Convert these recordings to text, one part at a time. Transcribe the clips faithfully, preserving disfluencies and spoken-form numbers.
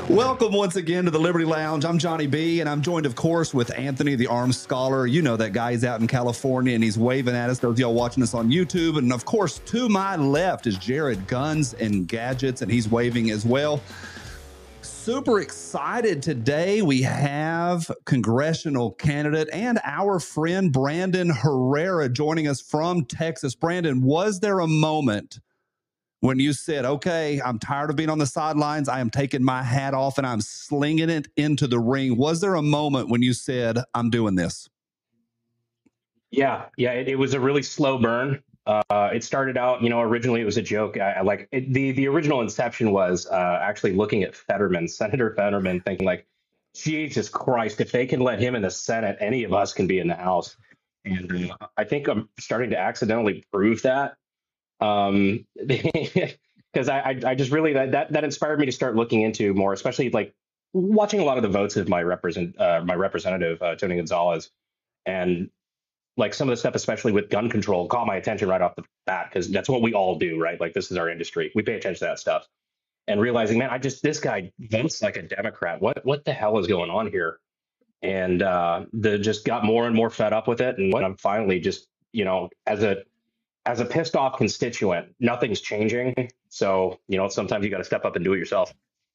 Welcome once again to the Liberty Lounge. I'm Johnny B, and I'm joined, of course, with Anthony, the arms scholar. You know that guy. He's out in California, and he's waving at us. Those of y'all watching us on YouTube. And, of course, to my left is Jared Guns and Gadgets, and he's waving as well. Super excited today. We have congressional candidate and our friend Brandon Herrera joining us from Texas. Brandon, was there a moment when you said, okay, I'm tired of being on the sidelines, I am taking my hat off and I'm slinging it into the ring? Was there a moment when you said, I'm doing this? Yeah, yeah, it, it was a really slow burn. Uh, it started out, you know, originally it was a joke. I, I like it, the the original inception was uh, actually looking at Fetterman, Senator Fetterman, thinking like, Jesus Christ, if they can let him in the Senate, any of us can be in the House. And uh, I think I'm starting to accidentally prove that. Um, because I, I I just really that, that that inspired me to start looking into more, especially like watching a lot of the votes of my represent uh, my representative uh, Tony Gonzalez, and like some of the stuff, especially with gun control, caught my attention right off the bat because that's what we all do, right? Like this is our industry, we pay attention to that stuff, and realizing, man, I just this guy votes like a Democrat. What what the hell is going on here? And uh, the just got more and more fed up with it, and I'm finally just you know as a As a pissed off constituent, nothing's changing. So, you know, sometimes you got to step up and do it yourself.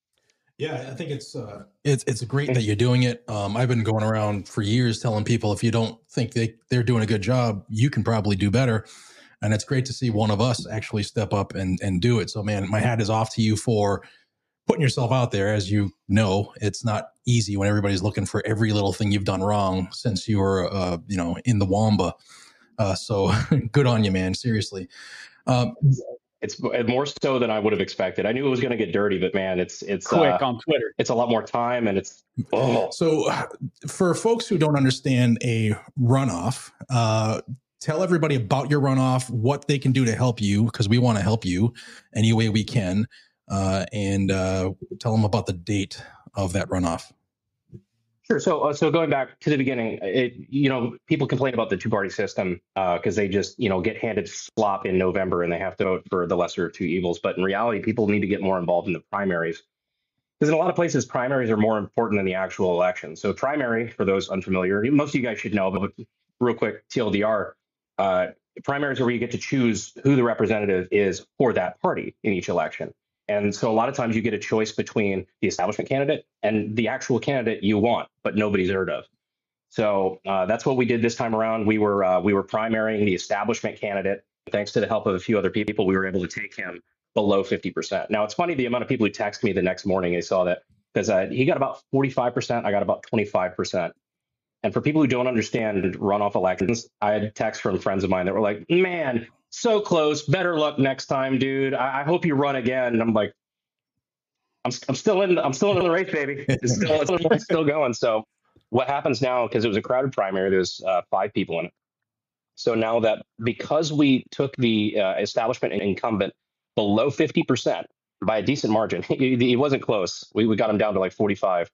Yeah, I think it's uh, it's it's great that you're doing it. Um, I've been going around for years telling people if you don't think they, they're doing a good job, you can probably do better. And it's great to see one of us actually step up and, and do it. So, man, my hat is off to you for putting yourself out there. As you know, it's not easy when everybody's looking for every little thing you've done wrong since you were, uh, you know, in the Wamba. Uh, so good on you, man. Seriously. Um, it's more so than I would have expected. I knew it was going to get dirty, but man, it's, it's quick uh, on Twitter. It's a lot more time and it's, oh. So for folks who don't understand a runoff, uh, tell everybody about your runoff, what they can do to help you, because we want to help you any way we can. Uh, and, uh, tell them about the date of that runoff. Sure. So, uh, so going back to the beginning, it, you know, people complain about the two-party system because uh, they just, you know, get handed slop in November and they have to vote for the lesser of two evils. But in reality, people need to get more involved in the primaries because in a lot of places, primaries are more important than the actual election. So primary, for those unfamiliar, most of you guys should know, but real quick, T L D R, uh, primaries are where you get to choose who the representative is for that party in each election. And so a lot of times you get a choice between the establishment candidate and the actual candidate you want, but nobody's heard of. So uh, that's what we did this time around. We were uh, we were primarying the establishment candidate. Thanks to the help of a few other people, we were able to take him below fifty percent. Now, it's funny the amount of people who text me the next morning, they saw that because uh, he got about forty-five percent. I got about twenty-five percent. And for people who don't understand runoff elections, I had texts from friends of mine that were like, man, so close. Better luck next time, dude. I, I hope you run again. And I'm like, I'm, I'm still in. I'm still in the race, baby. It's still, it's still going. So, what happens now? Because it was a crowded primary, there's uh, five people in it. So now that because we took the uh, establishment incumbent below fifty percent by a decent margin, he, he wasn't close. We we got him down to like forty-five.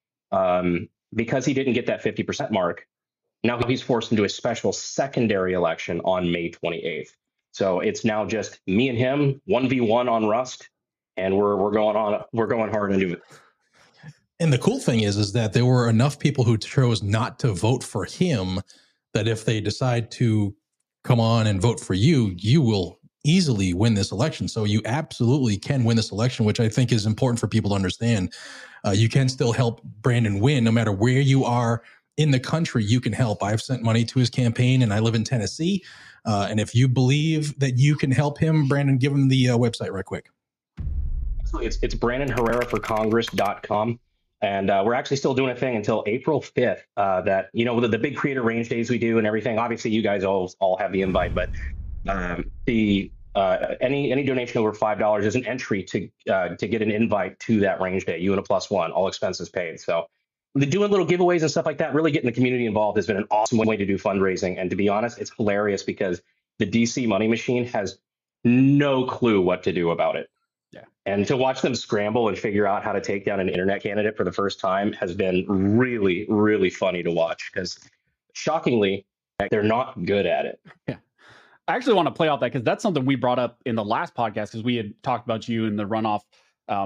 Um, because he didn't get that fifty percent mark. Now he's forced into a special secondary election on May twenty-eighth. So it's now just me and him, one v one on Rust, and we're we're going on we're going hard into it. And the cool thing is, is that there were enough people who chose not to vote for him that if they decide to come on and vote for you, you will easily win this election. So you absolutely can win this election, which I think is important for people to understand. Uh, you can still help Brandon win no matter where you are in the country. You can help. I've sent money to his campaign and I live in Tennessee. Uh, and if you believe that you can help him, Brandon, give him the uh, website right quick. It's, it's Brandon Herrera for Congress dot com. And uh, we're actually still doing a thing until April fifth uh, that, you know, the, the big creator range days we do and everything. Obviously, you guys all, all have the invite, but um, the uh, any any donation over five dollars is an entry to uh, to get an invite to that range day. You and a plus one, all expenses paid. So doing little giveaways and stuff like that, really getting the community involved has been an awesome way to do fundraising. And to be honest, it's hilarious because the D C money machine has no clue what to do about it. Yeah. And to watch them scramble and figure out how to take down an internet candidate for the first time has been really, really funny to watch because shockingly, they're not good at it. Yeah. I actually want to play off that because that's something we brought up in the last podcast because we had talked about you in the runoff um,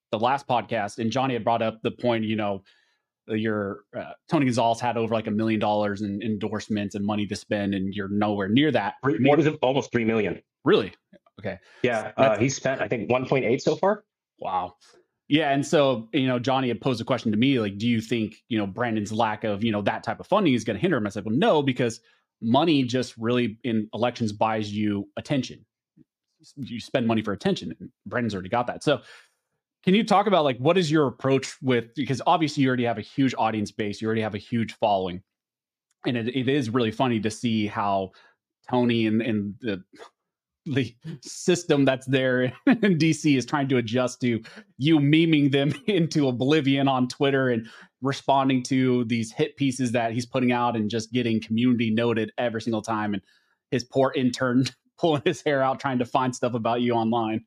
the last podcast, and Johnny had brought up the point, you know, your uh, Tony Gonzalez had over like a million dollars in endorsements and money to spend, and you're nowhere near that. More than almost three million. Really? Okay. Yeah, uh, he spent I think one point eight so far. Wow. Yeah, and so you know, Johnny had posed a question to me like, do you think you know Brandon's lack of you know that type of funding is going to hinder him? I said, well, no, because money just really in elections buys you attention. You spend money for attention, and Brandon's already got that. So. Can you talk about like what is your approach with, because obviously you already have a huge audience base, you already have a huge following, and it, it is really funny to see how Tony and, and the the system that's there in D C is trying to adjust to you memeing them into oblivion on Twitter and responding to these hit pieces that he's putting out and just getting community noted every single time, and his poor intern pulling his hair out trying to find stuff about you online.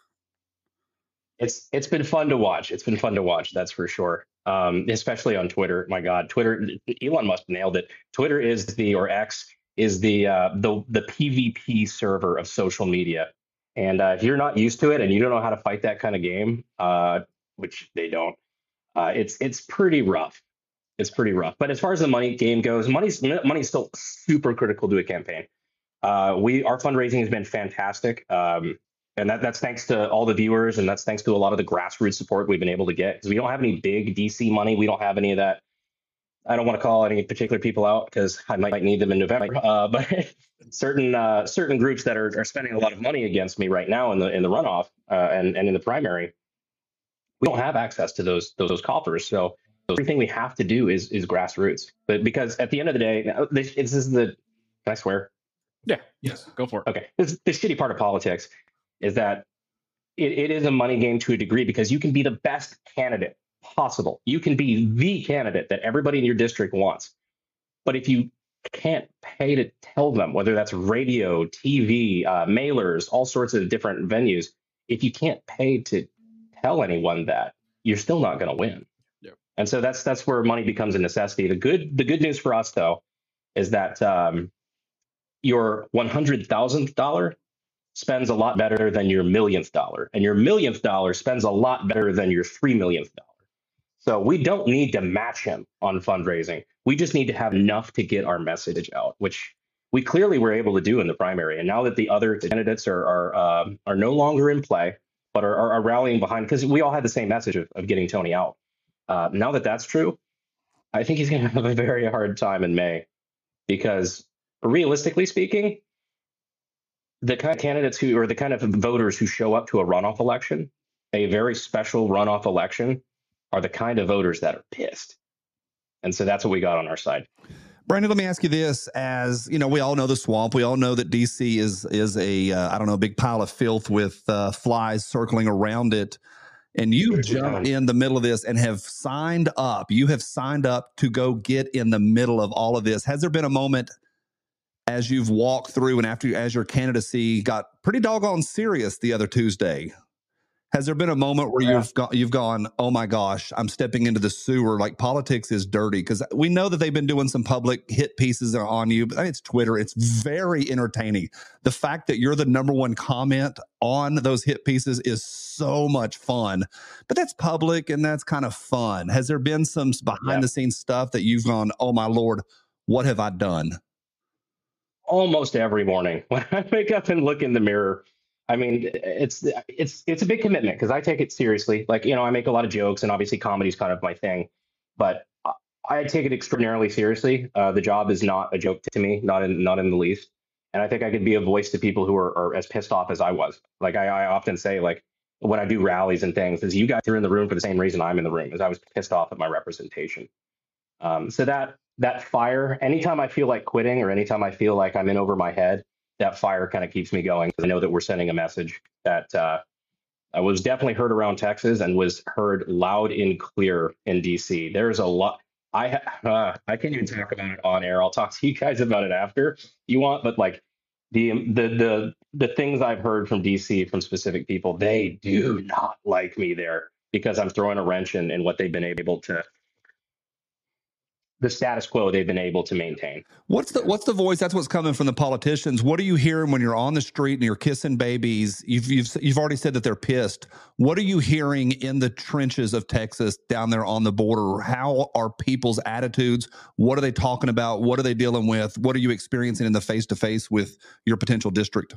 It's it's been fun to watch. It's been fun to watch. That's for sure. Um, especially on Twitter. My God, Twitter. Elon Musk nailed it. Twitter is the or X is the uh, the the P V P server of social media. And uh, if you're not used to it and you don't know how to fight that kind of game, uh, which they don't, uh, it's it's pretty rough. It's pretty rough. But as far as the money game goes, money's money's still super critical to a campaign. Uh, we our fundraising has been fantastic. Um, And that, that's thanks to all the viewers, and that's thanks to a lot of the grassroots support we've been able to get. Because we don't have any big D C money. We don't have any of that. I don't want to call any particular people out because I might need them in November. Uh, but certain uh, certain groups that are, are spending a lot of money against me right now in the in the runoff uh, and and in the primary, we don't have access to those those, those coffers. So everything we have to do is is grassroots. But because at the end of the day, this, this is the. Can I swear? Yeah. Yes. Go for it. Okay. This the shitty part of politics is that it, it is a money game to a degree because you can be the best candidate possible. You can be the candidate that everybody in your district wants. But if you can't pay to tell them, whether that's radio, T V, uh, mailers, all sorts of different venues, if you can't pay to tell anyone that, you're still not going to win. Yeah. And so that's that's where money becomes a necessity. The good the good news for us, though, is that um, your one hundred thousandth dollar spends a lot better than your millionth dollar, and your millionth dollar spends a lot better than your three millionth dollar. So we don't need to match him on fundraising. We just need to have enough to get our message out, which we clearly were able to do in the primary. And now that the other candidates are are um, are no longer in play, but are, are, are rallying behind, because we all had the same message of, of getting Tony out. Uh, now that that's true, I think he's going to have a very hard time in May, because realistically speaking, the kind of candidates who, or the kind of voters who show up to a runoff election, a very special runoff election, are the kind of voters that are pissed. And so that's what we got on our side. Brandon, let me ask you this. As you know, we all know the swamp. We all know that D C is is a, uh, I don't know, a big pile of filth with uh, flies circling around it. And you jump in the middle of this and have signed up. You have signed up to go get in the middle of all of this. Has there been a moment as you've walked through and after as your candidacy got pretty doggone serious the other Tuesday? Has there been a moment where Yeah. you've got, you've gone, oh my gosh, I'm stepping into the sewer, like politics is dirty? Because we know that they've been doing some public hit pieces on you, but it's Twitter. It's very entertaining. The fact that you're the number one comment on those hit pieces is so much fun, but that's public and that's kind of fun. Has there been some behind Yeah. the scenes stuff that you've gone, oh my Lord, what have I done? Almost every morning when I wake up and look in the mirror, I mean, it's it's it's a big commitment because I take it seriously. Like, you know, I make a lot of jokes, and obviously comedy is kind of my thing, but I, I take it extraordinarily seriously. Uh, the job is not a joke to me, not in not in the least. And I think I could be a voice to people who are, are as pissed off as I was. Like I, I often say, like when I do rallies and things, is you guys are in the room for the same reason I'm in the room, is I was pissed off at my representation. Um, so that that fire, anytime I feel like quitting or anytime I feel like I'm in over my head, that fire kind of keeps me going, because I know that we're sending a message that uh, I was definitely heard around Texas and was heard loud and clear in D C. There's a lot. I uh, I can't even talk about it on air. I'll talk to you guys about it after you want. But like the the the the things I've heard from D C from specific people, they do not like me there because I'm throwing a wrench in, in what they've been able to the status quo they've been able to maintain. What's the what's the voice? That's what's coming from the politicians. What are you hearing when you're on the street and you're kissing babies? You've you've you've already said that they're pissed. What are you hearing in the trenches of Texas down there on the border? How are people's attitudes? What are they talking about? What are they dealing with? What are you experiencing in the face to face with your potential district?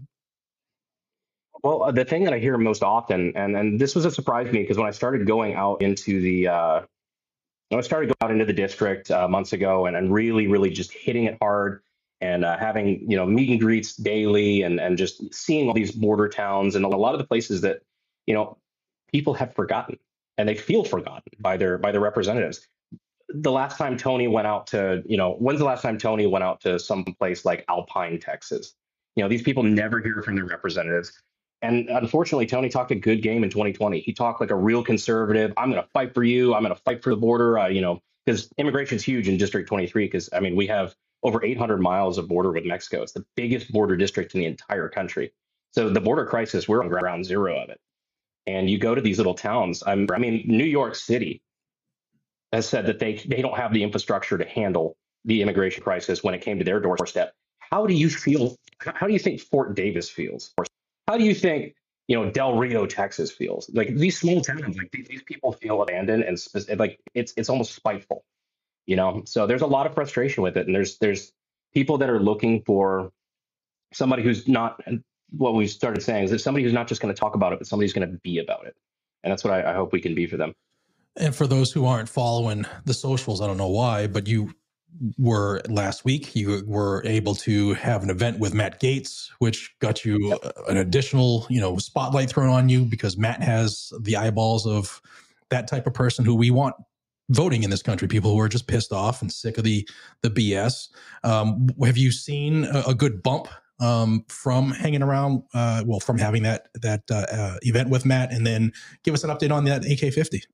Well, uh, the thing that I hear most often, and and this was a surprise to me because when I started going out into the uh, I started going out into the district uh, months ago and, and really, really just hitting it hard and uh, having, you know, meet and greets daily and, and just seeing all these border towns and a lot of the places that, you know, people have forgotten and they feel forgotten by their by their representatives. The last time Tony went out to, you know, when's the last time Tony went out to some place like Alpine, Texas? You know, these people never hear from their representatives. And unfortunately, Tony talked a good game in twenty twenty. He talked like a real conservative. I'm going to fight for you. I'm going to fight for the border. Uh, you know, because immigration is huge in District twenty-three. Because I mean, we have over eight hundred miles of border with Mexico. It's the biggest border district in the entire country. So the border crisis, we're on ground zero of it. And you go to these little towns. I'm, I mean, New York City has said that they they don't have the infrastructure to handle the immigration crisis when it came to their doorstep. How do you feel? How do you think Fort Davis feels? How do you think, you know, Del Rio, Texas feels? Like these small towns, like these, these people feel abandoned and spe- like it's it's almost spiteful, you know. So there's a lot of frustration with it, and there's there's people that are looking for somebody who's not. What we started saying is that somebody who's not just going to talk about it, but somebody who's going to be about it, and that's what I, I hope we can be for them. And for those who aren't following the socials, I don't know why, but you were last week, you were able to have an event with Matt Gaetz, which got you an additional, you know, spotlight thrown on you because Matt has the eyeballs of that type of person who we want voting in this country, people who are just pissed off and sick of the, the B S. Um, have you seen a, a good bump um, from hanging around, uh, well, from having that, that uh, uh, event with Matt? And then give us an update on that A K fifty.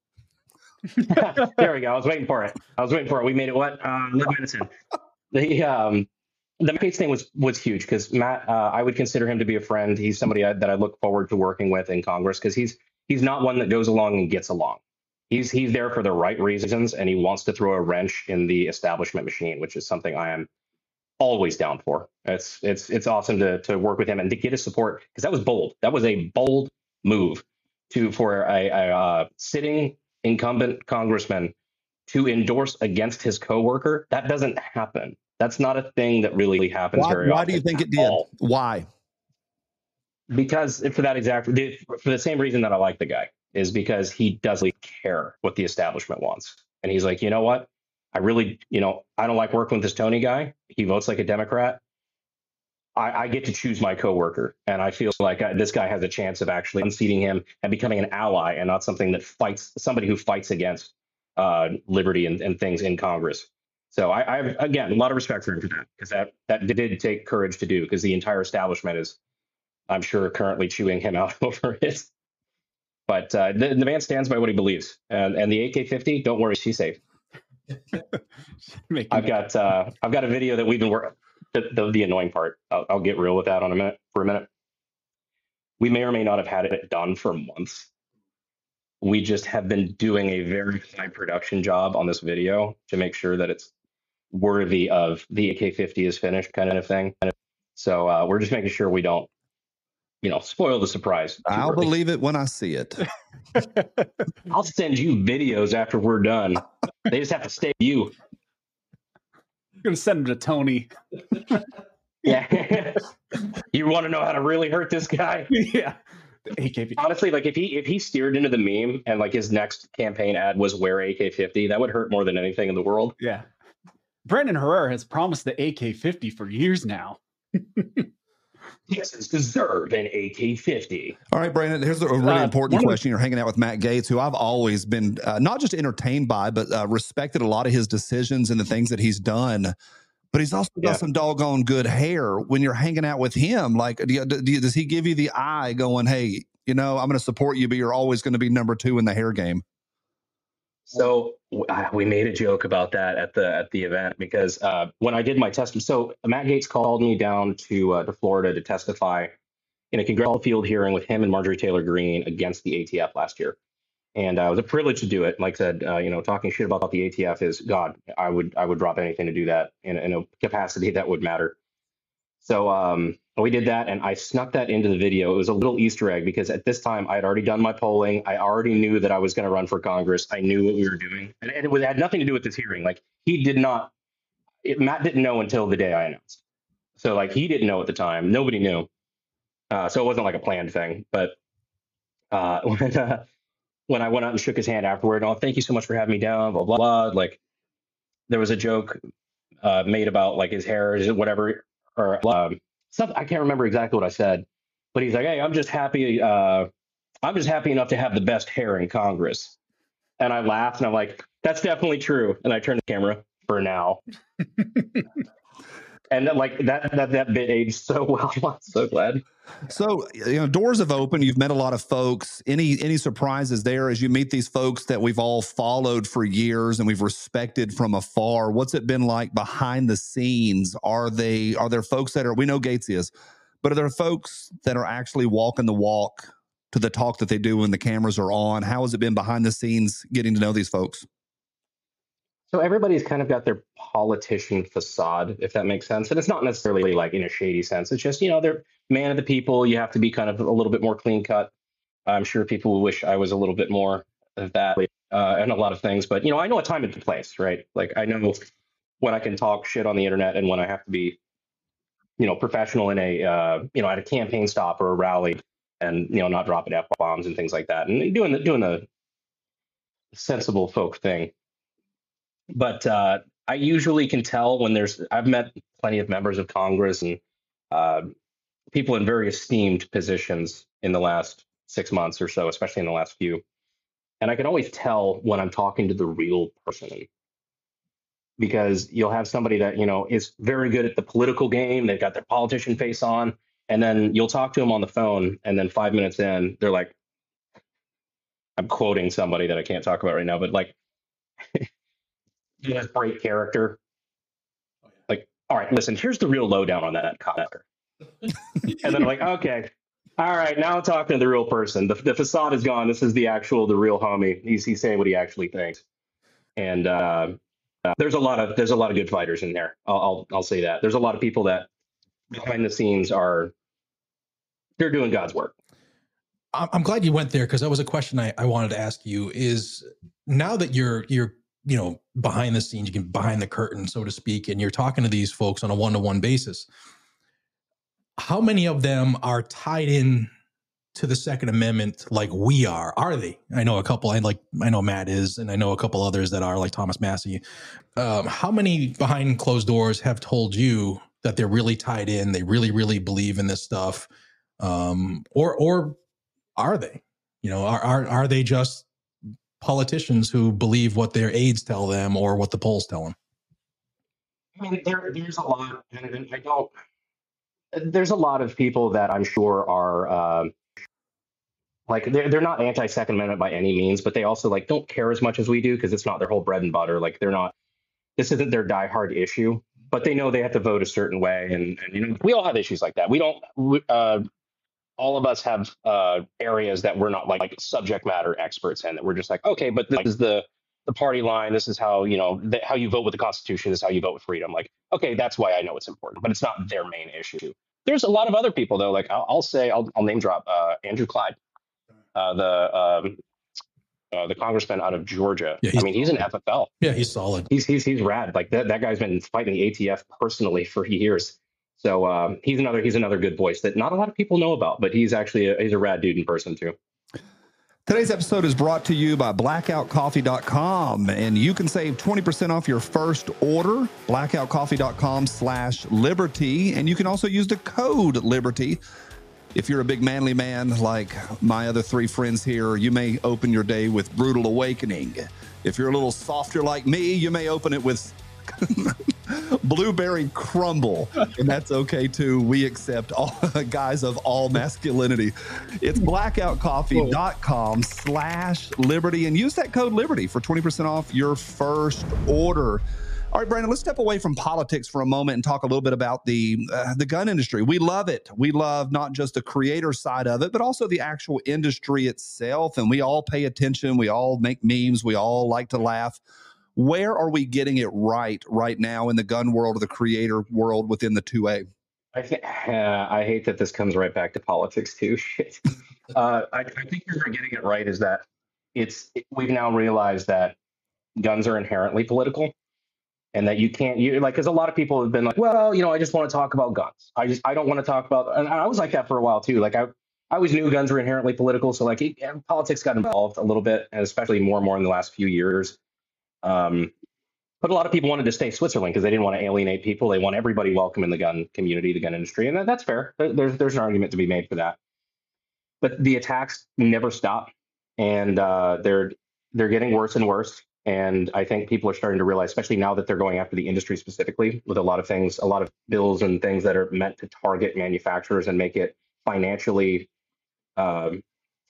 There we go. I was waiting for it. I was waiting for it. We made it. What? Uh, eleven minutes in. The um, the Matt Gaetz thing was was huge because Matt, uh, I would consider him to be a friend. He's somebody I, that I look forward to working with in Congress because he's he's not one that goes along and gets along. He's he's there for the right reasons, and he wants to throw a wrench in the establishment machine, which is something I am always down for. It's it's it's awesome to to work with him and to get his support because that was bold. That was a bold move to for a, a uh, sitting incumbent congressman to endorse against his coworker. That doesn't happen. That's not a thing that really happens Why, very why often. do you think it did? All. Why? Because for that exact, for the same reason that I like the guy is because he doesn't care what the establishment wants. And he's like, you know what? I really, you know, I don't like working with this Tony guy. He votes like a Democrat. I, I get to choose my coworker, and I feel like I, this guy has a chance of actually unseating him and becoming an ally, and not something that fights somebody who fights against uh, liberty and, and things in Congress. So I, I have again a lot of respect for him for that because that that did take courage to do because the entire establishment is, I'm sure, currently chewing him out over it. But uh, the, the man stands by what he believes, and and the A K fifty, don't worry, she's safe. I've got uh, I've got a video that we've been working. The, the, the annoying part, I'll, I'll get real with that on a minute for a minute. We may or may not have had it done for months. We just have been doing a very high production job on this video to make sure that it's worthy of the A K fifty is finished kind of thing. So uh, we're just making sure we don't, you know, spoil the surprise. I'll early. believe it when I see it. I'll send you videos after we're done. They just have to stay with you. You're gonna send them to Tony. Yeah. You want to know how to really hurt this guy? Yeah. A K fifty. Honestly, like if he if he steered into the meme and like his next campaign ad was wear A K fifty, that would hurt more than anything in the world. Yeah. Brandon Herrera has promised the A K fifty for years now. Texas deserve an A K fifty. All right, Brandon, here's a really Uh, important one of- question. You're hanging out with Matt Gaetz, who I've always been uh, not just entertained by, but uh, respected a lot of his decisions and the things that he's done. But he's also got Yeah. some doggone good hair when you're hanging out with him. Like, do you, do you, does he give you the eye going, hey, you know, I'm going to support you, but you're always going to be number two in the hair game? So uh, we made a joke about that at the at the event because uh, when I did my testimony, so Matt Gaetz called me down to uh, to Florida to testify in a congressional field hearing with him and Marjorie Taylor Greene against the A T F last year. And uh, it was a privilege to do it. Like I said, uh, you know, talking shit about the A T F is God. I would I would drop anything to do that in, in a capacity that would matter. So um, we did that, and I snuck that into the video. It was a little Easter egg because at this time I had already done my polling. I already knew that I was going to run for Congress. I knew what we were doing, and, and it, was, it had nothing to do with this hearing. Like he did not, it, Matt didn't know until the day I announced. So like he didn't know at the time. Nobody knew. Uh, so it wasn't like a planned thing. But uh, when uh, when I went out and shook his hand afterward, oh, thank you so much for having me down, blah, blah, blah. Like there was a joke uh, made about like his hair, is it whatever, or um, something. I can't remember exactly what I said, but he's like, hey, I'm just happy. Uh, I'm just happy enough to have the best hair in Congress. And I laughed and I'm like, that's definitely true. And I turned the camera for now. And then, like that, that, that bit aged so well. I'm so glad. So, you know, doors have opened. You've met a lot of folks. Any any surprises there as you meet these folks that we've all followed for years and we've respected from afar? What's it been like behind the scenes? Are they are there folks that are, we know Gaetz is, but are there folks that are actually walking the walk to the talk that they do when the cameras are on? How has it been behind the scenes getting to know these folks? So everybody's kind of got their politician facade, if that makes sense. And it's not necessarily like in a shady sense. It's just, you know, they're man of the people. You have to be kind of a little bit more clean cut. I'm sure people wish I was a little bit more of that uh, and a lot of things. But, you know, I know a time and a place, right? Like I know when I can talk shit on the internet and when I have to be, you know, professional in a, uh, you know, at a campaign stop or a rally and, you know, not dropping F-bombs and things like that and doing the, doing the sensible folk thing. But uh, I usually can tell when there's, I've met plenty of members of Congress and uh, people in very esteemed positions in the last six months or so, especially in the last few. And I can always tell when I'm talking to the real person, because you'll have somebody that, you know, is very good at the political game. They've got their politician face on, and then you'll talk to them on the phone. And then five minutes in, they're like, I'm quoting somebody that I can't talk about right now, but like, he has great character. Like, all right, listen, here's the real lowdown on that commenter. And then I'm like, okay, all right, now I'm talking to the real person. The, the facade is gone. This is the actual, the real homie. He's, he's saying what he actually thinks. And uh, uh, there's a lot of there's a lot of good fighters in there. I'll, I'll I'll say that. There's a lot of people that behind the scenes are they're doing God's work. I'm glad you went there because that was a question I, I wanted to ask you. Is now that you're you're you know, behind the scenes, you can behind the curtain, so to speak, and you're talking to these folks on a one-to-one basis, how many of them are tied in to the Second Amendment like we are? Are they? I know a couple, I like, I know Matt is, and I know a couple others that are like Thomas Massey. Um, how many behind closed doors have told you that they're really tied in, they really, really believe in this stuff? Um, or, or are they, you know, are, are, are they just politicians who believe what their aides tell them or what the polls tell them? I mean, there, there's a lot, and I don't, there's a lot of people that I'm sure are, um, like, they're, they're not anti-Second Amendment by any means, but they also, like, don't care as much as we do because it's not their whole bread and butter. Like, they're not, this isn't their diehard issue, but they know they have to vote a certain way. And, and you know, we all have issues like that. We don't, uh, all of us have uh, areas that we're not like, like subject matter experts in, that we're just like, okay, but this is the the party line. This is how, you know, the, how you vote with the Constitution. This is how you vote with freedom. Like, okay, that's why I know it's important, but it's not their main issue. There's a lot of other people though. Like I'll, I'll say, I'll, I'll name drop uh, Andrew Clyde, uh, the um, uh, the congressman out of Georgia. Yeah, I mean, he's an F F L. Yeah, he's solid. He's he's he's rad. Like that that guy's been fighting the A T F personally for years. So um, he's another he's another good voice that not a lot of people know about, but he's actually a, he's a rad dude in person too. Today's episode is brought to you by blackout coffee dot com, and you can save twenty percent off your first order, blackout coffee dot com slash liberty, and you can also use the code liberty. If you're a big manly man like my other three friends here, you may open your day with Brutal Awakening. If you're a little softer like me, you may open it with Blueberry Crumble, and that's okay too. We accept all guys of all masculinity. It's blackout coffee dot com slash liberty, and use that code liberty for twenty percent off your first order. All right, Brandon, let's step away from politics for a moment and talk a little bit about the uh, the gun industry. We love it. We love not just the creator side of it, but also the actual industry itself. And we all pay attention. We all make memes. We all like to laugh. Where are we getting it right right now in the gun world or the creator world within the two A? I think uh, I hate that this comes right back to politics too. Shit. uh, I, I think you're getting it right. Is that it's it, we've now realized that guns are inherently political. And that you can't, you like, because a lot of people have been like, well, you know, I just want to talk about guns. I just, I don't want to talk about, and I was like that for a while too. Like I, I always knew guns were inherently political. So like it, politics got involved a little bit, and especially more and more in the last few years. Um, but a lot of people wanted to stay Switzerland because they didn't want to alienate people. They want everybody welcome in the gun community, the gun industry. And that, that's fair. There's, there's an argument to be made for that. But the attacks never stop. And uh, they're, they're getting worse and worse. And I think people are starting to realize, especially now that they're going after the industry specifically with a lot of things, a lot of bills and things that are meant to target manufacturers and make it financially um,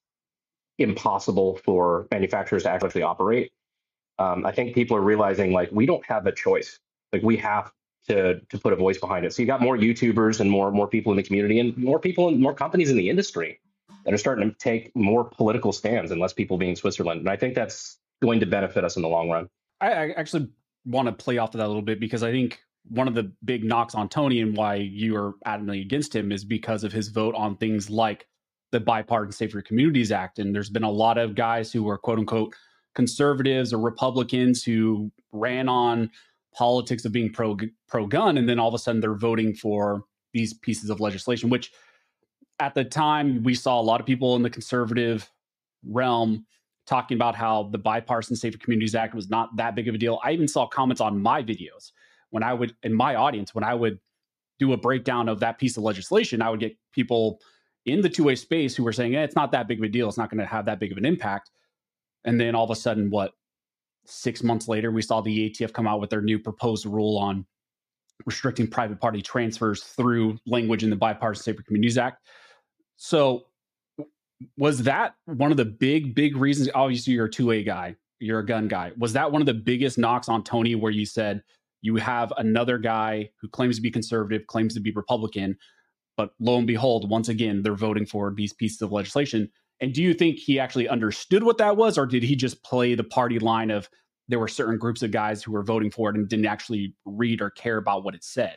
impossible for manufacturers to actually operate. Um, I think people are realizing, like, we don't have a choice. Like, we have to to put a voice behind it. So you got more YouTubers and more more people in the community and more people and more companies in the industry that are starting to take more political stands and less people being Switzerland. And I think that's going to benefit us in the long run. I, I actually want to play off of that a little bit, because I think one of the big knocks on Tony and why you are adamantly against him is because of his vote on things like the Bipartisan Safer Communities Act. And there's been a lot of guys who are quote unquote conservatives or Republicans who ran on politics of being pro pro gun, and then all of a sudden they're voting for these pieces of legislation, which at the time we saw a lot of people in the conservative realm talking about how the Bipartisan Safer Communities Act was not that big of a deal. I even saw comments on my videos when I would, in my audience, when I would do a breakdown of that piece of legislation, I would get people in the two-way space who were saying, eh, it's not that big of a deal. It's not going to have that big of an impact. And then all of a sudden, what, six months later, we saw the A T F come out with their new proposed rule on restricting private party transfers through language in the Bipartisan Safer Communities Act. So was that one of the big, big reasons? Obviously, you're a two A guy, you're a gun guy. Was that one of the biggest knocks on Tony, where you said you have another guy who claims to be conservative, claims to be Republican, but lo and behold, once again, they're voting for these pieces of legislation? And do you think he actually understood what that was, or did he just play the party line of there were certain groups of guys who were voting for it and didn't actually read or care about what it said?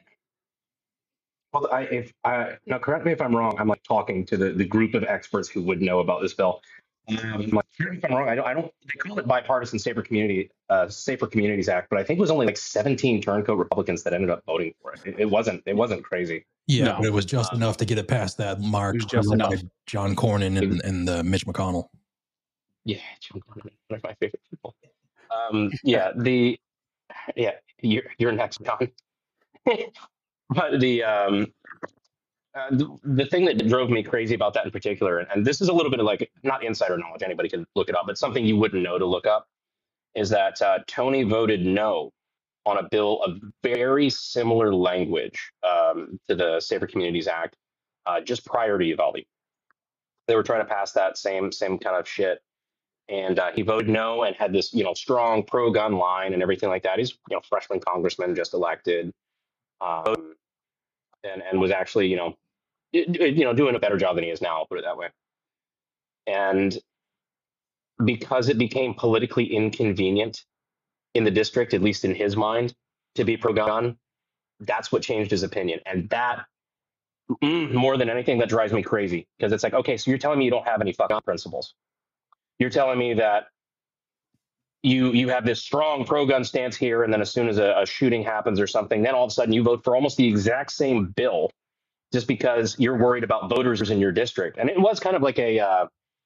Well, I, if I now correct me if I'm wrong. I'm like talking to the, the group of experts who would know about this bill. Um, like, correct me if I'm wrong. I don't. I don't. They call it Bipartisan Safer Community uh, Safer Communities Act, but I think it was only like seventeen turncoat Republicans that ended up voting for it. It, it wasn't. It wasn't crazy. Yeah, No. but it was just Um, enough to get it past that mark. It was just by enough. John Cornyn and, and uh, Mitch McConnell. Yeah, John Cornyn, one of my favorite people. Um, yeah, the yeah, you're you're next, John. But the um, uh, the, the thing that drove me crazy about that in particular, and, and this is a little bit of like not insider knowledge, anybody can look it up, but something you wouldn't know to look up, is that uh, Tony voted no on a bill of very similar language um, to the Safer Communities Act uh, just prior to Uvalde. They were trying to pass that same same kind of shit. And uh, he voted no and had this, you know, strong pro-gun line and everything like that. He's, you know, freshman congressman just elected, um, and and was actually, you know, you know, doing a better job than he is now. I'll put it that way. And because it became politically inconvenient in the district, at least in his mind, to be pro-gun, that's what changed his opinion. And that, mm, more than anything, that drives me crazy, because it's like, okay, so you're telling me you don't have any fucking principles. You're telling me that you you have this strong pro-gun stance here, and then as soon as a, a shooting happens or something, then all of a sudden you vote for almost the exact same bill just because you're worried about voters in your district. And it was kind of like a uh,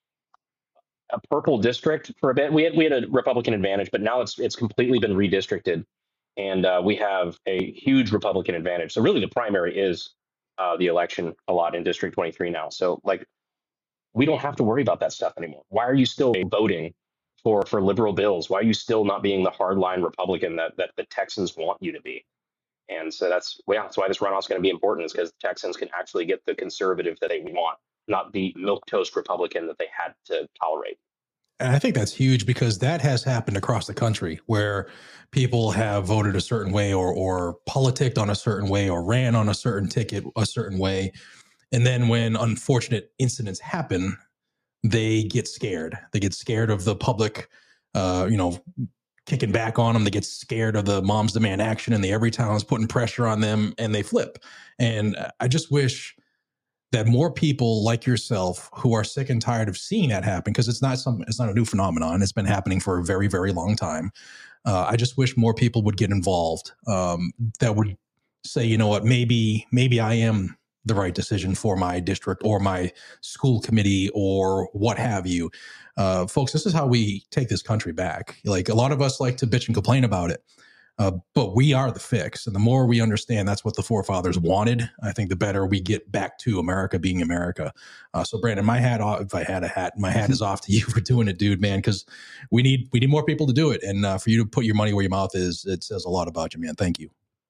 a purple district for a bit. We had we had a Republican advantage, but now it's it's completely been redistricted, and uh, we have a huge Republican advantage. So really, the primary is uh, the election a lot in District twenty-three now. So like, we don't have to worry about that stuff anymore. Why are you still voting for for liberal bills? Why are you still not being the hardline Republican that that the Texans want you to be? And so that's well, yeah, that's why this runoff's going to be important, is because the Texans can actually get the conservative that they want, not the milquetoast Republican that they had to tolerate. And I think that's huge because that has happened across the country where people have voted a certain way or or politicked on a certain way or ran on a certain ticket a certain way. And then when unfortunate incidents happen, they get scared. They get scared of the public, uh, you know, kicking back on them. They get scared of the moms demand action and the every town is putting pressure on them and they flip. And I just wish that more people like yourself who are sick and tired of seeing that happen, because it's not some, it's not a new phenomenon. It's been happening for a very, very long time. Uh, I just wish more people would get involved, um, that would say, you know what, maybe, maybe I am the right decision for my district or my school committee or what have you. Uh, folks, this is how we take this country back. Like, a lot of us like to bitch and complain about it. Uh, but we are the fix. And the more we understand that's what the forefathers wanted, I think the better we get back to America being America. Uh, so Brandon, my hat off, if I had a hat, my hat is off to you for doing it, dude, man, because we need we need more people to do it. And uh, for you to put your money where your mouth is, it says a lot about you, man. Thank you.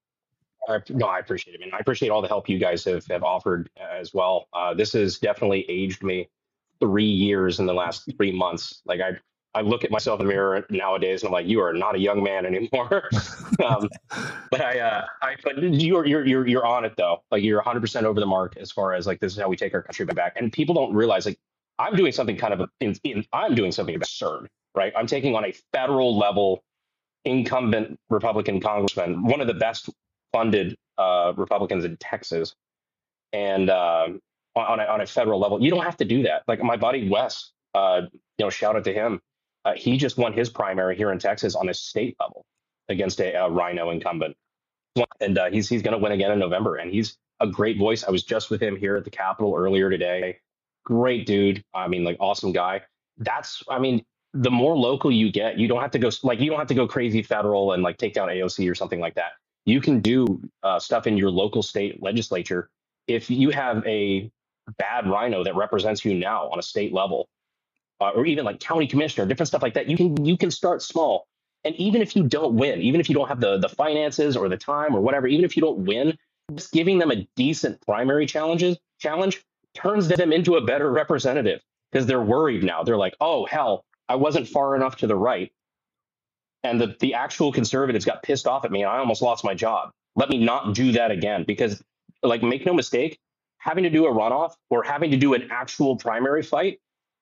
Uh, no, I appreciate it, man. I appreciate all the help you guys have, have offered as well. Uh, this has definitely aged me three years in the last three months. Like, I I look at myself in the mirror nowadays and I'm like, you are not a young man anymore. um, but I, uh, I, but you're, you're, you're, you're on it though. Like, you're one hundred percent over the mark as far as like, this is how we take our country back. And people don't realize, like, I'm doing something kind of, in, in, I'm doing something absurd, right? I'm taking on a federal level incumbent Republican congressman, one of the best funded uh, Republicans in Texas. And um, on, a, on a federal level, you don't have to do that. Like, my buddy Wes, uh, you know, shout out to him. Uh, he just won his primary here in Texas on a state level against a, a Rhino incumbent. And uh, he's he's going to win again in November. And he's a great voice. I was just with him here at the Capitol earlier today. Great dude. I mean, like, awesome guy. That's, I mean, the more local you get, you don't have to go, like, you don't have to go crazy federal and like take down A O C or something like that. You can do uh, stuff in your local state legislature. If you have a bad Rhino that represents you now on a state level, Uh, or even like county commissioner, different stuff like that. You can you can start small, and even if you don't win, even if you don't have the the finances or the time or whatever, even if you don't win, just giving them a decent primary challenges challenge turns them into a better representative, because they're worried now. They're like, oh hell, I wasn't far enough to the right, and the the actual conservatives got pissed off at me, and I almost lost my job. Let me not do that again, because, like, make no mistake, having to do a runoff or having to do an actual primary fight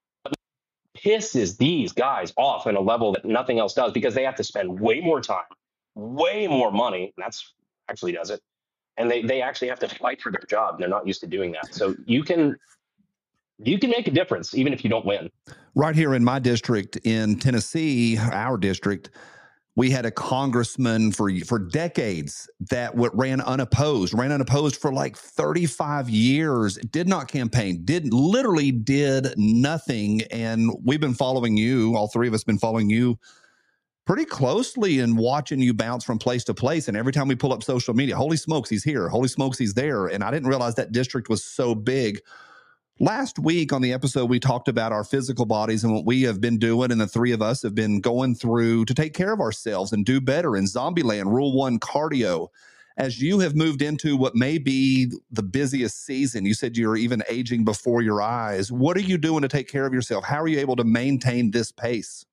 pisses these guys off in a level that nothing else does, because they have to spend way more time, way more money. And that's actually does it. And they, they actually have to fight for their job. And they're not used to doing that. So you can, you can make a difference even if you don't win. Right here in my district in Tennessee, our district, we had a congressman for for decades that what ran unopposed, ran unopposed for like thirty-five years, did not campaign, did literally did nothing. And we've been following you, all three of us been following you pretty closely and watching you bounce from place to place. And every time we pull up social media, holy smokes, he's here. Holy smokes, he's there. And I didn't realize that district was so big. Last week on the episode, we talked about our physical bodies and what we have been doing, and the three of us have been going through to take care of ourselves and do better in Zombieland, Rule One cardio. As you have moved into what may be the busiest season, you said you're even aging before your eyes. What are you doing to take care of yourself? How are you able to maintain this pace?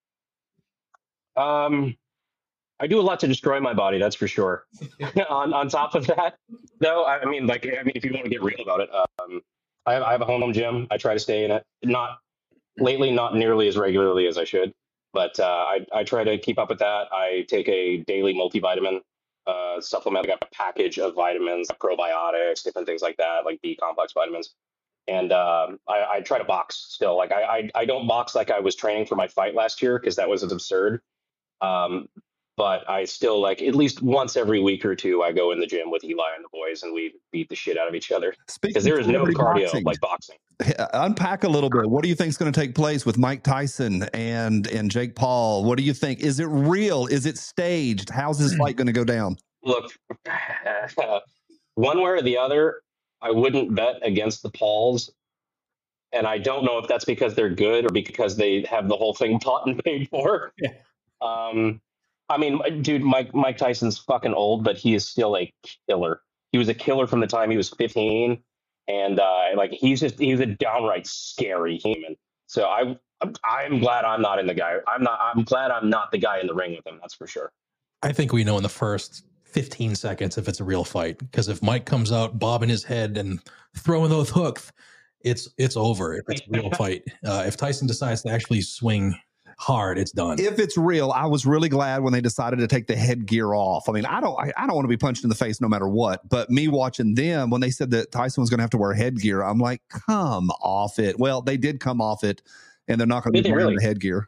Um, I do a lot to destroy my body, that's for sure. on on top of that, though, I mean, like, I mean, if you want to get real about it, um, I have, I have a home gym. I try to stay in it. Not lately, not nearly as regularly as I should, but uh, I, I try to keep up with that. I take a daily multivitamin uh, supplement. I got a package of vitamins, probiotics, different things like that, like B complex vitamins. And um, I, I try to box still. Like, I, I, I don't box like I was training for my fight last year, because that was absurd. Um, But I still, like, at least once every week or two, I go in the gym with Eli and the boys, and we beat the shit out of each other, because there is no cardio boxing. like boxing. Unpack a little bit. What do you think is going to take place with Mike Tyson and and Jake Paul? What do you think? Is it real? Is it staged? How's this fight going to go down? Look, one way or the other, I wouldn't bet against the Pauls. And I don't know if that's because they're good or because they have the whole thing bought and paid for. Yeah. Um, I mean, dude, Mike Mike Tyson's fucking old, but he is still a killer. He was a killer from the time he was fifteen, and uh, like he's just he's a downright scary human. So I I'm, I'm glad I'm not in the guy. I'm not. I'm glad I'm not the guy in the ring with him. That's for sure. I think we know in the first fifteen seconds if it's a real fight, because if Mike comes out bobbing his head and throwing those hooks, it's it's over. If it's a real fight, uh, if Tyson decides to actually swing hard, it's done. If it's real, I was really glad when they decided to take the headgear off. I mean, I don't, I, I don't want to be punched in the face no matter what. But me watching them when they said that Tyson was going to have to wear headgear, I'm like, come off it. Well, they did come off it, and they're not going to be wearing really? the headgear.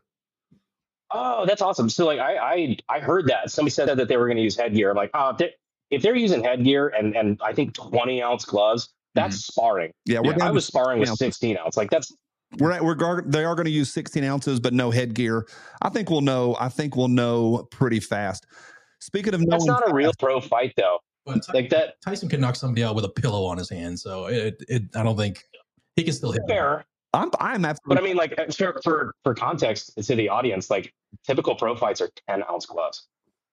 Oh, that's awesome. So like I I, I heard that somebody said that they were going to use headgear. I'm like, oh, if they're, if they're using headgear and and I think twenty ounce gloves, that's mm-hmm. sparring. Yeah, we're yeah I was sparring with sixteen ounce. Like that's. We're at, we're they are going to use sixteen ounces, but no headgear. I think we'll know. I think we'll know pretty fast. Speaking of knowing, that's not fast, a real pro fight though. But Tyson, like that, Tyson can knock somebody out with a pillow on his hand. So it, it I don't think he can still hit. Fair. I'm I'm absolutely. But I mean, like for for for context to the audience, like typical pro fights are ten ounce gloves.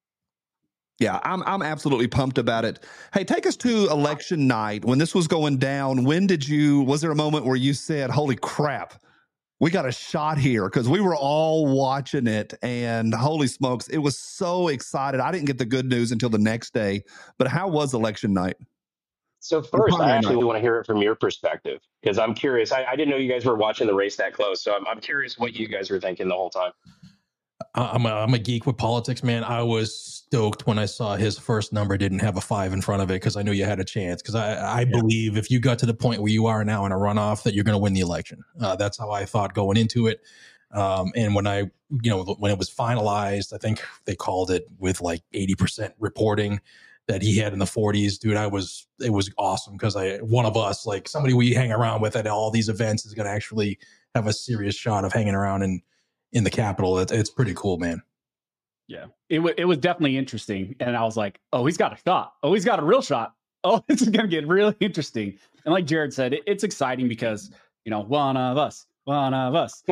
Yeah, I'm I'm absolutely pumped about it. Hey, take us to election night when this was going down. When did you? Was there a moment where you said, "Holy crap, we got a shot here"? Because we were all watching it, and holy smokes, it was so excited. I didn't get the good news until the next day. But how was election night? So first, I actually night. want to hear it from your perspective because I'm curious. I, I didn't know you guys were watching the race that close, so I'm I'm curious what you guys were thinking the whole time. I'm a, I'm a geek with politics, man. I was stoked when I saw his first number didn't have a five in front of it because I knew you had a chance. Because I, I yeah. believe if you got to the point where you are now in a runoff, that you're going to win the election. Uh, that's how I thought going into it. Um, and when I, you know, when it was finalized, I think they called it with like eighty percent reporting that he had in the forties. Dude, I was, it was awesome because I, one of us, like somebody we hang around with at all these events is going to actually have a serious shot of hanging around and. in the Capitol. It's, it's pretty cool, man. Yeah, it, w- it was definitely interesting. And I was like, oh, he's got a shot. Oh, he's got a real shot. Oh, this is going to get really interesting. And like Jared said, it, it's exciting because, you know, one of us, one of us,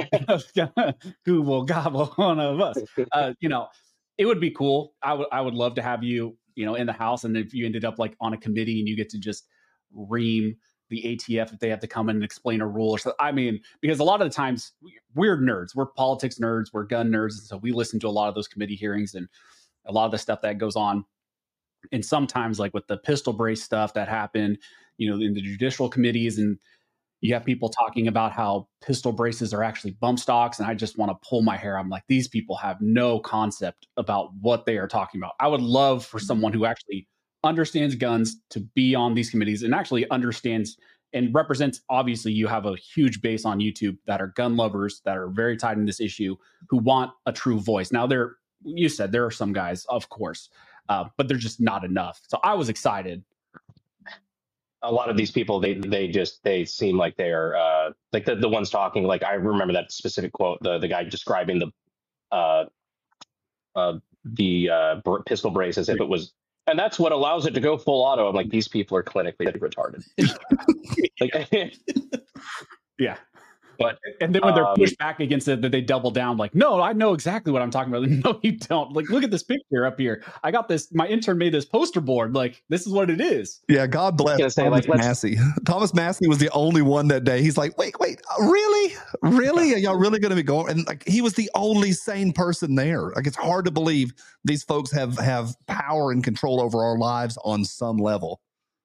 Google gobble, one of us, uh, you know, it would be cool. I would, I would love to have you, you know, in the House. And if you ended up like on a committee and you get to just ream the A T F if they have to come in and explain a rule or something. I mean, because a lot of the times we're nerds, we're politics nerds, we're gun nerds. And so we listen to a lot of those committee hearings and a lot of the stuff that goes on. And sometimes like with the pistol brace stuff that happened, you know, in the judicial committees, and you have people talking about how pistol braces are actually bump stocks. And I just want to pull my hair. I'm like, these people have no concept about what they are talking about. I would love for someone who actually understands guns to be on these committees and actually understands and represents. Obviously, you have a huge base on YouTube that are gun lovers that are very tied in this issue who want a true voice. Now, there, you said there are some guys, of course, uh, but they're just not enough. So I was excited. A lot of these people, they they just they seem like they are uh, like the the ones talking. Like I remember that specific quote, the the guy describing the uh, uh, the uh, pistol brace as if it was. And that's what allows it to go full auto. I'm like, these people are clinically retarded. like, yeah. But and then when they're pushed um, back against it, that they double down. Like, no, I know exactly what I'm talking about. No, you don't. Like, look at this picture up here. I got this. My intern made this poster board. Like, this is what it is. Yeah. God bless say, Thomas like, Massey. Thomas Massey was the only one that day. He's like, wait, wait, really, really? Are y'all really going to be going? And like, he was the only sane person there. Like, it's hard to believe these folks have have power and control over our lives on some level.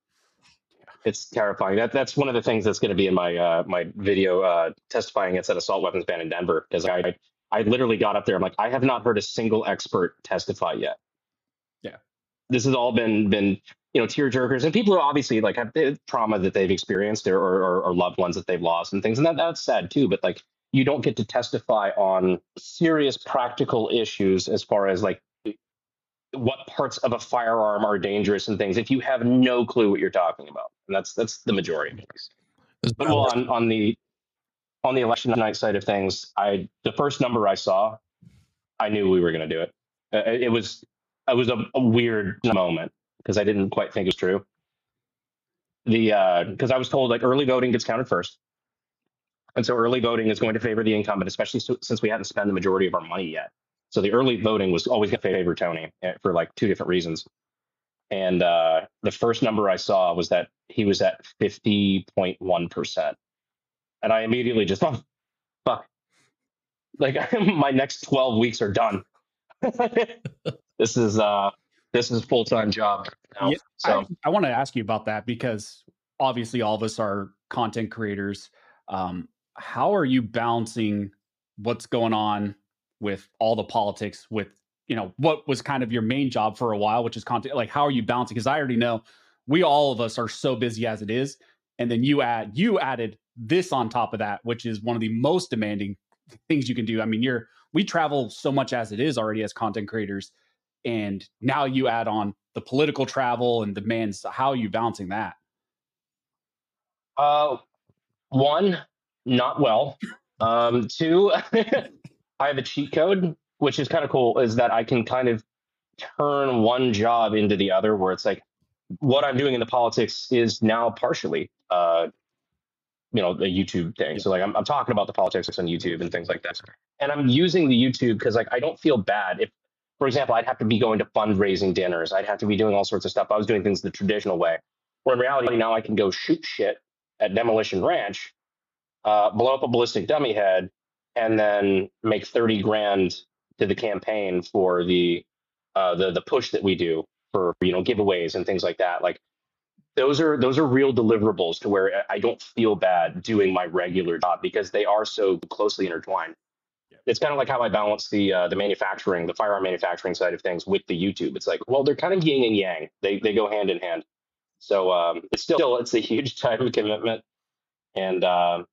It's terrifying. That that's one of the things that's going to be in my uh, my video uh, testifying against that assault weapons ban in Denver, because I I literally got up there. I'm like, I have not heard a single expert testify yet. Yeah, this has all been been you know tear jerkers and people who obviously like have trauma that they've experienced or, or or loved ones that they've lost and things, and that that's sad too. But like, you don't get to testify on serious practical issues as far as like what parts of a firearm are dangerous and things if you have no clue what you're talking about. And that's that's the majority of things. But well, on, on the on the election night side of things, I the first number I saw, I knew we were going to do it. Uh, it was it was a, a weird moment because I didn't quite think it was true. The because uh, I was told like early voting gets counted first, and so early voting is going to favor the incumbent, especially so, since we hadn't spent the majority of our money yet. So the early voting was always going to favor Tony for like two different reasons. And uh, the first number I saw was that he was at fifty point one percent. And I immediately just, oh, fuck. Like my next twelve weeks are done. This is uh this is full time job now. Yeah, So I, I want to ask you about that because obviously all of us are content creators. Um, how are you balancing what's going on with all the politics with, you know, what was kind of your main job for a while, which is content? Like, how are you balancing? Because I already know we all of us are so busy as it is. And then you add, you added this on top of that, which is one of the most demanding things you can do. I mean, you're, we travel so much as it is already as content creators. And now you add on the political travel and demands. How are you balancing that? uh one, not well. Um two, I have a cheat code, which is kind of cool, is that I can kind of turn one job into the other, where it's like what I'm doing in the politics is now partially uh you know, the YouTube thing. Yeah. So like I'm, I'm talking about the politics on YouTube and things like that. And I'm using the YouTube because like I don't feel bad if, for example, I'd have to be going to fundraising dinners. I'd have to be doing all sorts of stuff. I was doing things the traditional way. Where in reality now I can go shoot shit at Demolition Ranch, uh, blow up a ballistic dummy head, and then make thirty grand to the campaign for the uh, the the push that we do for, you know, giveaways and things like that. Like those are those are real deliverables to where I don't feel bad doing my regular job because they are so closely intertwined. Yeah. It's kind of like how I balance the uh, the manufacturing, the firearm manufacturing side of things with the YouTube. It's like, well, they're kind of yin and yang. They they go hand in hand. So um, it's still it's a huge time commitment, and uh,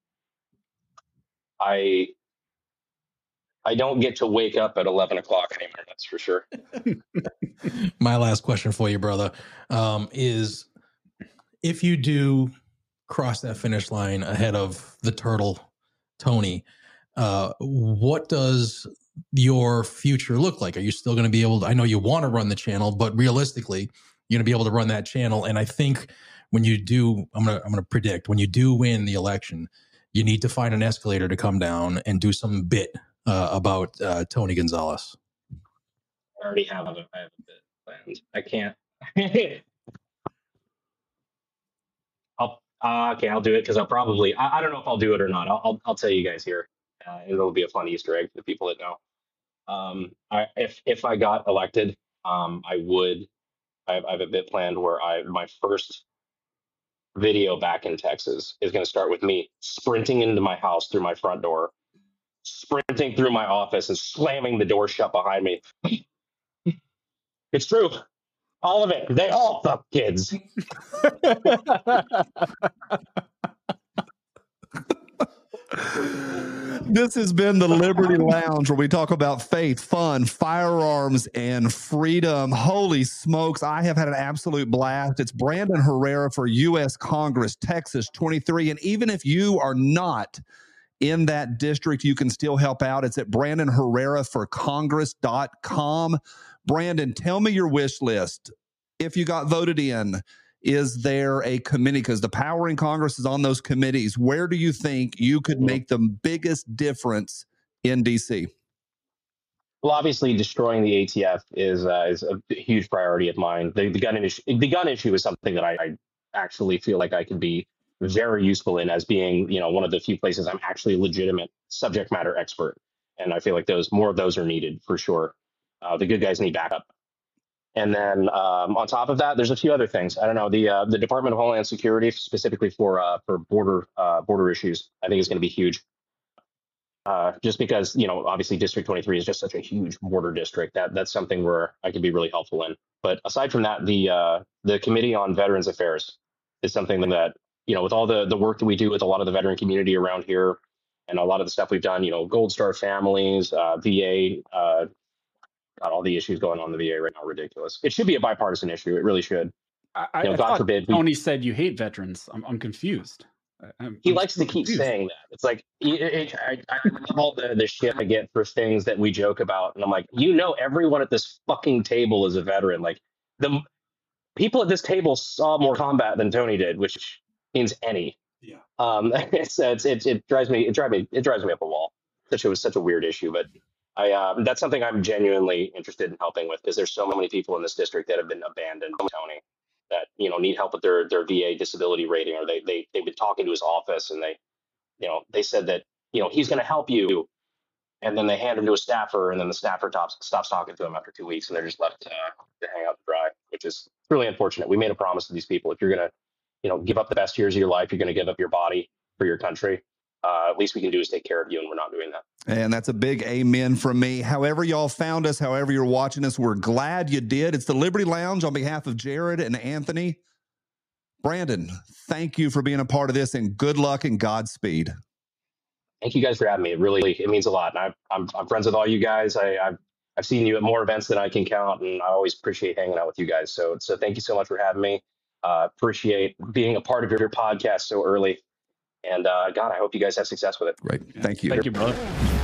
I I don't get to wake up at eleven o'clock anymore. That's for sure. My last question for you, brother, um, is if you do cross that finish line ahead of the turtle, Tony, uh, what does your future look like? Are you still going to be able to, I know you want to run the channel, but realistically, you're going to be able to run that channel. And I think when you do, I'm going to, I'm going to predict when you do win the election, you need to find an escalator to come down and do some bit uh, about uh, Tony Gonzalez. I already have a, I have a bit planned. I can't. I'll uh, okay. I'll do it because I'll probably. I, I don't know if I'll do it or not. I'll I'll, I'll tell you guys here. Uh, it'll be a fun Easter egg for the people that know. Um, I if if I got elected, um, I would. I have, I have a bit planned where I my first video back in Texas is going to start with me sprinting into my house through my front door, sprinting through my office and slamming the door shut behind me. It's true. All of it. They all fuck kids. This has been the Liberty Lounge, where we talk about faith, fun, firearms, and freedom. Holy smokes, I have had an absolute blast. It's Brandon Herrera for U S Congress, Texas twenty-three. And even if you are not in that district, you can still help out. It's at Brandon Herrera for Congress dot com. Brandon, tell me your wish list. If you got voted in, is there a committee? Because the power in Congress is on those committees. Where do you think you could make the biggest difference in D C? Well, obviously, destroying the A T F is uh, is a huge priority of mine. The, the gun issue, the gun issue is something that I, I actually feel like I could be very useful in, as being, you know, one of the few places I'm actually a legitimate subject matter expert. And I feel like those more of those are needed for sure. Uh, the good guys need backup. And then um, on top of that, there's a few other things. I don't know, the uh, the Department of Homeland Security, specifically for uh, for border uh, border issues, I think is going to be huge. Uh, just because, you know, obviously District twenty-three is just such a huge border district. That that's something where I could be really helpful in. But aside from that, the uh, the Committee on Veterans Affairs is something that, you know, with all the the work that we do with a lot of the veteran community around here, and a lot of the stuff we've done, you know, Gold Star families, uh, V A. Uh, God, all the issues going on in the V A right now are ridiculous. It should be a bipartisan issue. It really should. I, I, You know, I God thought forbid we- Tony said you hate veterans. I'm, I'm confused. I'm, He I'm likes to keep confused. saying that. It's like it, it, I, I love all the, the shit I get for things that we joke about, and I'm like, you know, everyone at this fucking table is a veteran. Like the people at this table saw more combat than Tony did, which means any. Yeah. Um, it's, it's it it drives me it drives me it drives me up a wall. Such a such a weird issue, but I um, that's something I'm genuinely interested in helping with, because there's so many people in this district that have been abandoned by Tony, that, you know, need help with their their V A disability rating, or they they they've been talking to his office, and they, you know, they said that, you know, he's going to help you, and then they hand them to a staffer, and then the staffer stops, stops talking to them after two weeks, and they're just left uh, to hang out to dry, which is really unfortunate. We made a promise to these people: if you're going to, you know, give up the best years of your life, you're going to give up your body for your country. Uh, at least we can do is take care of you, and we're not doing that. And that's a big amen from me. However y'all found us, however you're watching us, we're glad you did. It's the Liberty Lounge on behalf of Jared and Anthony. Brandon, thank you for being a part of this, and good luck and Godspeed. Thank you guys for having me. It really, it means a lot. And I, I'm, I'm friends with all you guys. I, I've, I've seen you at more events than I can count, and I always appreciate hanging out with you guys. So, so thank you so much for having me. Uh, appreciate being a part of your podcast so early. And uh, God, I hope you guys have success with it. Great. Thank you. Thank you, brother.